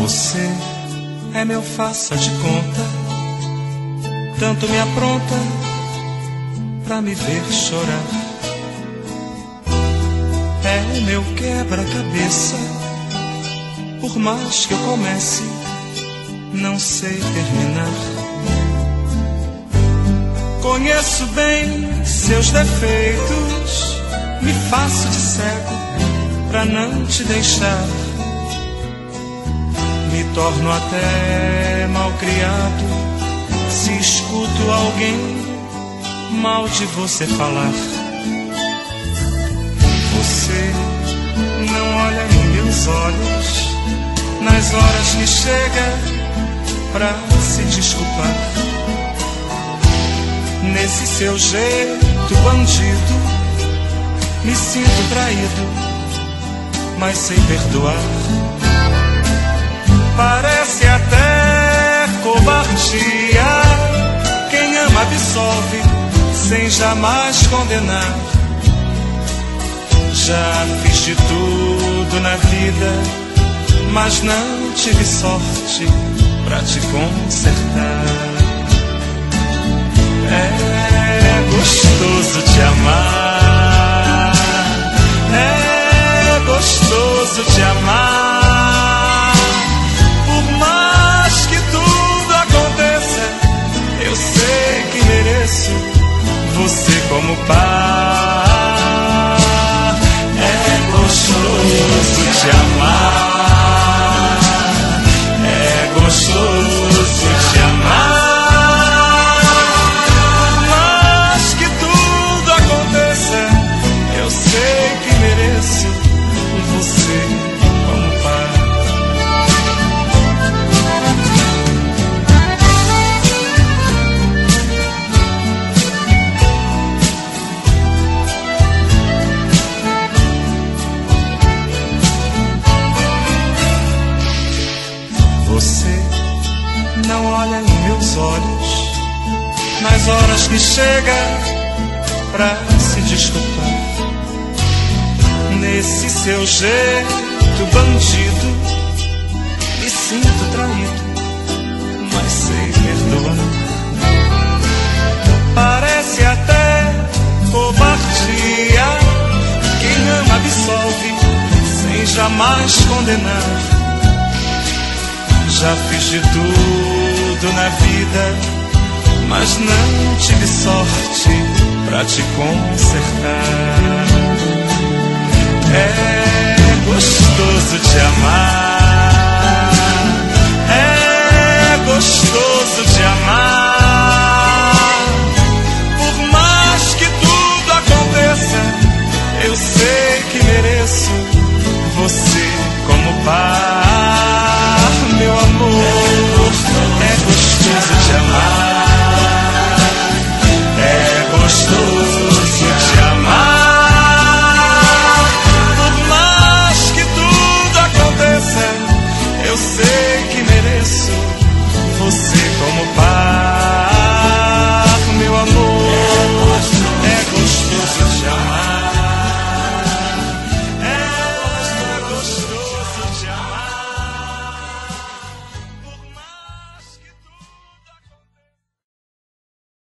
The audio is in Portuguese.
Você é meu faça de conta, tanto me apronta pra me ver chorar. É o meu quebra-cabeça, por mais que eu comece, não sei terminar. Conheço bem seus defeitos, me faço de cego pra não te deixar. Me torno até malcriado se escuto alguém mal de você falar. Você não olha em meus olhos nas horas que chega pra se desculpar. Nesse seu jeito bandido me sinto traído, mas sem perdoar. Parece até covardia, quem ama absolve sem jamais condenar. Já fiz de tudo na vida, mas não tive sorte pra te consertar. É gostoso te amar, é gostoso te amar. Por mais que tudo aconteça, eu sei que mereço você como par. É gostoso te amar, é gostoso te amar. Por mais que tudo aconteça, eu sei que mereço você como par. Você não olha em meus olhos nas horas que chega pra se desculpar. Nesse seu jeito bandido me sinto traído, mas sei perdoar. Parece até covardia, quem ama absolve sem jamais condenar. Já fiz de tudo na vida, mas não tive sorte pra te consertar. É gostoso te